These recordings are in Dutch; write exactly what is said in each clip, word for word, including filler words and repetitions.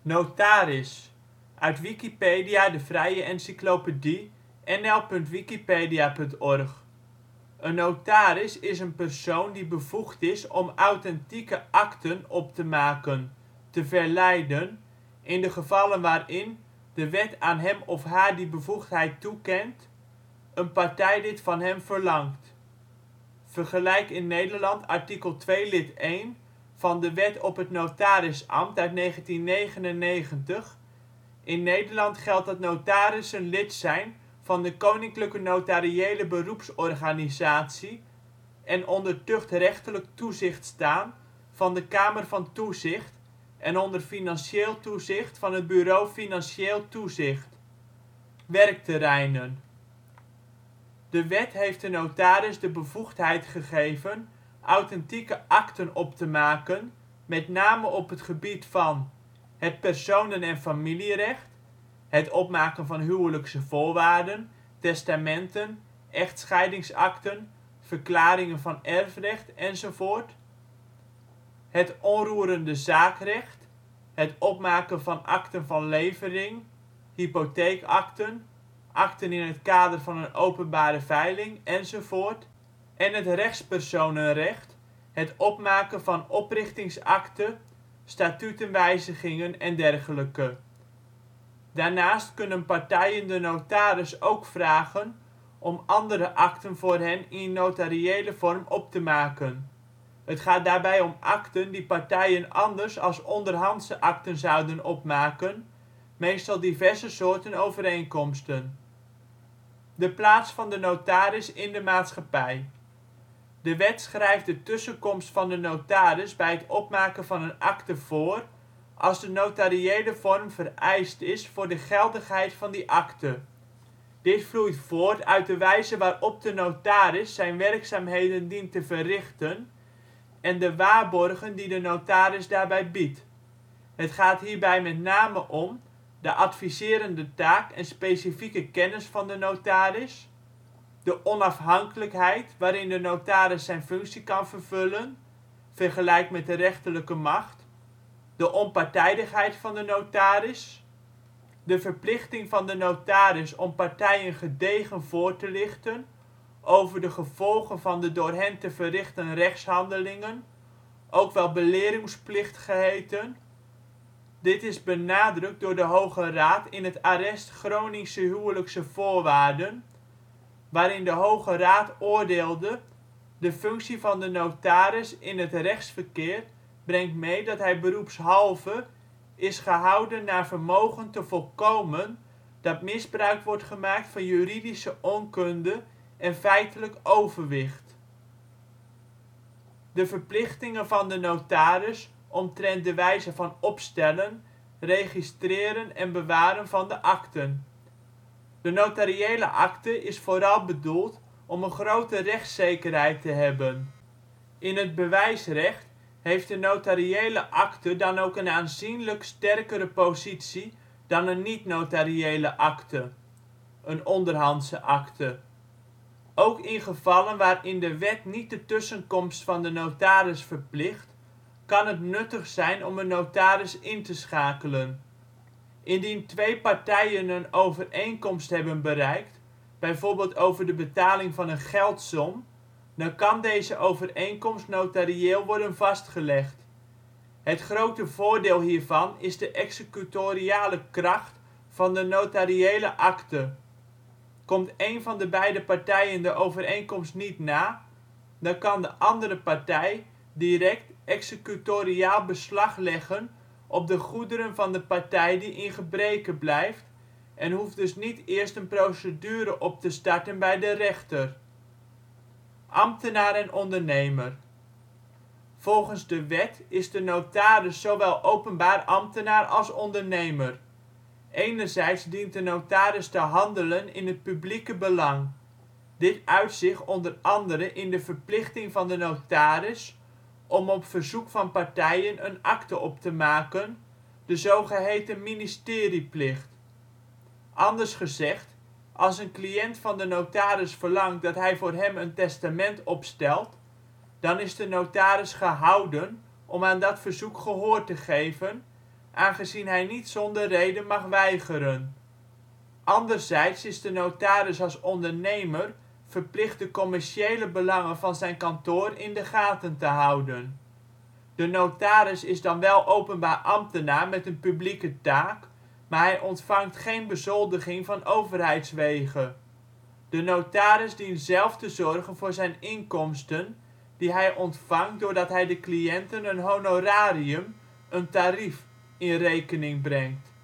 Notaris, uit Wikipedia, de vrije encyclopedie. N L punt wikipedia punt org. Een notaris is een persoon die bevoegd is om authentieke akten op te maken, te verlijden, in de gevallen waarin, de wet aan hem of haar die bevoegdheid toekent, een partij dit van hem verlangt. Vergelijk in Nederland artikel twee lid één van de Wet op het notarisambt uit negentien negenennegentig. In Nederland geldt dat notarissen lid zijn van de Koninklijke Notariële Beroepsorganisatie en onder tuchtrechtelijk toezicht staan van de Kamer van Toezicht en onder financieel toezicht van het Bureau Financieel Toezicht. Werkterreinen. De wet heeft de notaris de bevoegdheid gegeven authentieke akten op te maken, met name op het gebied van: het personen - en familierecht, het opmaken van huwelijkse voorwaarden, testamenten, echtscheidingsakten, verklaringen van erfrecht, enzovoort het onroerendezaakrecht, het opmaken van akten van levering, hypotheekakten, akten in het kader van een openbare veiling, enzovoort en het rechtspersonenrecht, het opmaken van oprichtingsakte, statutenwijzigingen en dergelijke. Daarnaast kunnen partijen de notaris ook vragen om andere akten voor hen in notariële vorm op te maken. Het gaat daarbij om akten die partijen anders als onderhandse akten zouden opmaken, meestal diverse soorten overeenkomsten. De plaats van de notaris in de maatschappij. De wet schrijft de tussenkomst van de notaris bij het opmaken van een akte voor, als de notariële vorm vereist is voor de geldigheid van die akte. Dit vloeit voort uit de wijze waarop de notaris zijn werkzaamheden dient te verrichten en de waarborgen die de notaris daarbij biedt. Het gaat hierbij met name om: de adviserende taak en specifieke kennis van de notaris, de onafhankelijkheid waarin de notaris zijn functie kan vervullen (vergelijk met de rechterlijke macht), de onpartijdigheid van de notaris, de verplichting van de notaris om partijen gedegen voor te lichten over de gevolgen van de door hen te verrichten rechtshandelingen, ook wel belerongsplicht geheten. Dit is benadrukt door de Hoge Raad in het arrest Groningse huwelijkse voorwaarden, waarin de Hoge Raad oordeelde: de functie van de notaris in het rechtsverkeer brengt mee dat hij beroepshalve is gehouden naar vermogen te voorkomen dat misbruik wordt gemaakt van juridische onkunde en feitelijk overwicht. De verplichtingen van de notaris omtrent de wijze van opstellen, registreren en bewaren van de akten. De notariële akte is vooral bedoeld om een grote rechtszekerheid te hebben. In het bewijsrecht heeft de notariële akte dan ook een aanzienlijk sterkere positie dan een niet-notariële akte (een onderhandse akte). Ook in gevallen waarin de wet niet de tussenkomst van de notaris verplicht, kan het nuttig zijn om een notaris in te schakelen. Indien twee partijen een overeenkomst hebben bereikt, bijvoorbeeld over de betaling van een geldsom, dan kan deze overeenkomst notarieel worden vastgelegd. Het grote voordeel hiervan is de executoriale kracht van de notariële akte. Komt een van de beide partijen de overeenkomst niet na, dan kan de andere partij direct executoriaal beslag leggen op de goederen van de partij die in gebreke blijft en hoeft dus niet eerst een procedure op te starten bij de rechter. Ambtenaar en ondernemer. Volgens de wet is de notaris zowel openbaar ambtenaar als ondernemer. Enerzijds dient de notaris te handelen in het publieke belang. Dit uit zich onder andere in de verplichting van de notaris om op verzoek van partijen een akte op te maken, de zogeheten ministerieplicht. Anders gezegd, als een cliënt van de notaris verlangt dat hij voor hem een testament opstelt, dan is de notaris gehouden om aan dat verzoek gehoor te geven, aangezien hij niet zonder reden mag weigeren. Anderzijds is de notaris als ondernemer verplicht de commerciële belangen van zijn kantoor in de gaten te houden. De notaris is dan wel openbaar ambtenaar met een publieke taak, maar hij ontvangt geen bezoldiging van overheidswege. De notaris dient zelf te zorgen voor zijn inkomsten, die hij ontvangt doordat hij de cliënten een honorarium (een tarief) in rekening brengt.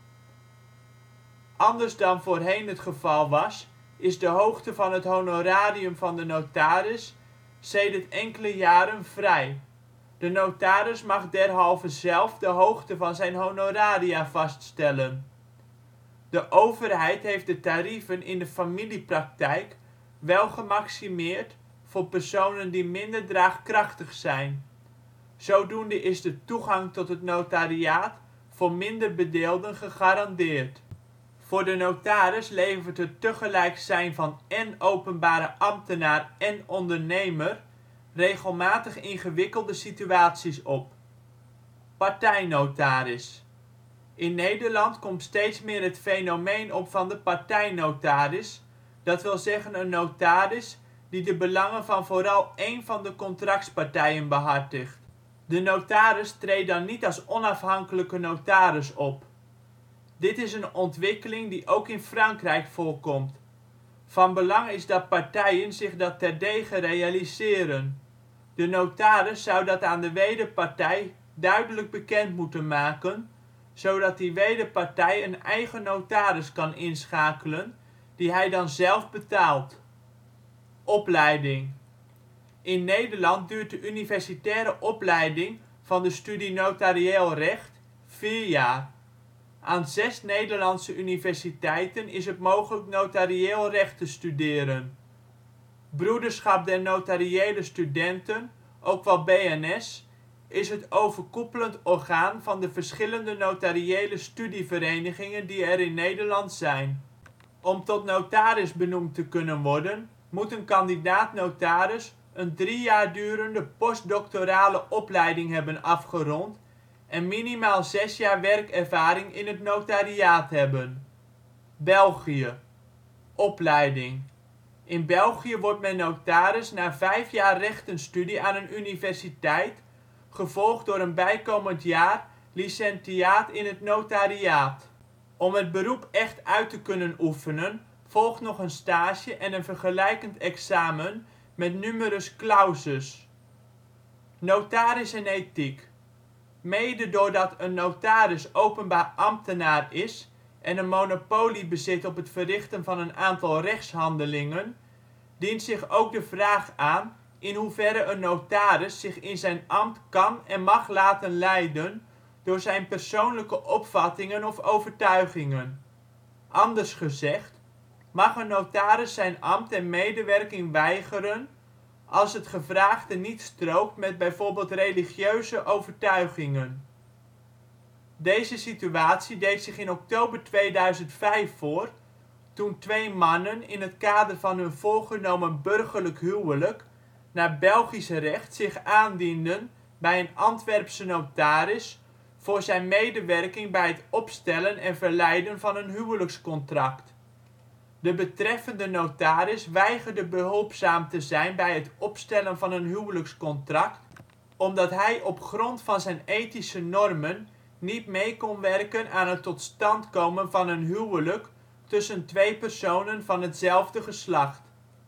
Anders dan voorheen het geval was, is de hoogte van het honorarium van de notaris sedert enkele jaren vrij. De notaris mag derhalve zelf de hoogte van zijn honoraria vaststellen. De overheid heeft de tarieven in de familiepraktijk wel gemaximeerd voor personen die minder draagkrachtig zijn. Zodoende is de toegang tot het notariaat voor minder bedeelden gegarandeerd. Voor de notaris levert het tegelijk zijn van én openbare ambtenaar én ondernemer regelmatig ingewikkelde situaties op. Partijnotaris. In Nederland komt steeds meer het fenomeen op van de partijnotaris, dat wil zeggen een notaris die de belangen van vooral één van de contractspartijen behartigt. De notaris treedt dan niet als onafhankelijke notaris op. Dit is een ontwikkeling die ook in Frankrijk voorkomt. Van belang is dat partijen zich dat terdege realiseren. De notaris zou dat aan de wederpartij duidelijk bekend moeten maken, zodat die wederpartij een eigen notaris kan inschakelen, die hij dan zelf betaalt. Opleiding. In Nederland duurt de universitaire opleiding van de studie Notarieel recht vier jaar. Aan zes Nederlandse universiteiten is het mogelijk notarieel recht te studeren. Broederschap der Notariële Studenten, ook wel B N S, is het overkoepelend orgaan van de verschillende notariële studieverenigingen die er in Nederland zijn. Om tot notaris benoemd te kunnen worden, moet een kandidaat-notaris een drie jaar durende postdoctorale opleiding hebben afgerond en minimaal zes jaar werkervaring in het notariaat hebben. België. Opleiding. In België wordt men notaris na vijf jaar rechtenstudie aan een universiteit, gevolgd door een bijkomend jaar licentiaat in het notariaat. Om het beroep echt uit te kunnen oefenen volgt nog een stage en een vergelijkend examen met numerus clausus. Notaris en ethiek. Mede doordat een notaris openbaar ambtenaar is en een monopolie bezit op het verrichten van een aantal rechtshandelingen, dient zich ook de vraag aan in hoeverre een notaris zich in zijn ambt kan en mag laten leiden door zijn persoonlijke opvattingen of overtuigingen. Anders gezegd, mag een notaris zijn ambt en medewerking weigeren als het gevraagde niet strookt met bijvoorbeeld religieuze overtuigingen. Deze situatie deed zich in oktober tweeduizend vijf voor toen twee mannen in het kader van hun voorgenomen burgerlijk huwelijk naar Belgisch recht zich aandienden bij een Antwerpse notaris voor zijn medewerking bij het opstellen en verlijden van een huwelijkscontract. De betreffende notaris weigerde behulpzaam te zijn bij het opstellen van een huwelijkscontract omdat hij op grond van zijn ethische normen niet mee kon werken aan het tot stand komen van een huwelijk tussen twee personen van hetzelfde geslacht.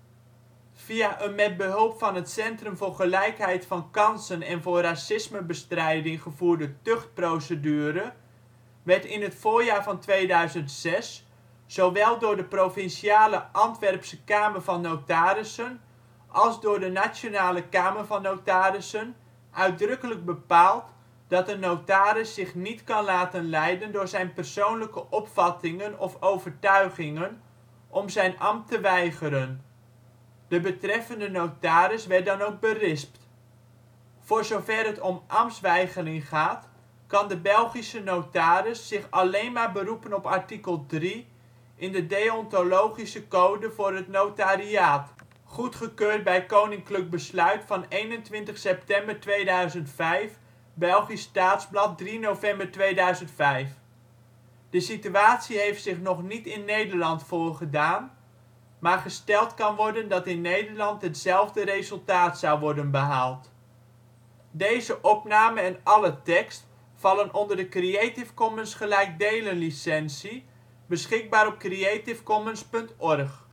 Via een met behulp van het Centrum voor Gelijkheid van Kansen en voor Racismebestrijding gevoerde tuchtprocedure werd in het voorjaar van tweeduizend zes zowel door de provinciale Antwerpse Kamer van Notarissen als door de Nationale Kamer van Notarissen uitdrukkelijk bepaald dat een notaris zich niet kan laten leiden door zijn persoonlijke opvattingen of overtuigingen om zijn ambt te weigeren. De betreffende notaris werd dan ook berispt. Voor zover het om ambtsweigering gaat, kan de Belgische notaris zich alleen maar beroepen op artikel drie in de deontologische code voor het notariaat, goedgekeurd bij Koninklijk Besluit van eenentwintig september tweeduizend vijf Belgisch Staatsblad, drie november tweeduizend vijf). De situatie heeft zich nog niet in Nederland voorgedaan, maar gesteld kan worden dat in Nederland hetzelfde resultaat zou worden behaald. Deze opname en alle tekst vallen onder de Creative Commons gelijkdelen licentie, beschikbaar op creativecommons punt org